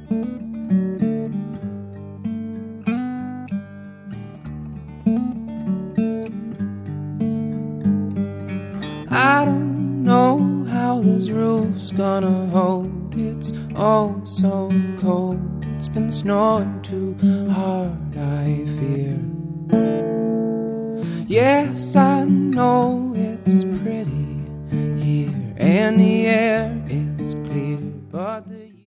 I don't know how this roof's gonna hold. It's oh so cold. It's been snowing too hard, I fear. Yes, I know it's pretty here, and the air is clear, but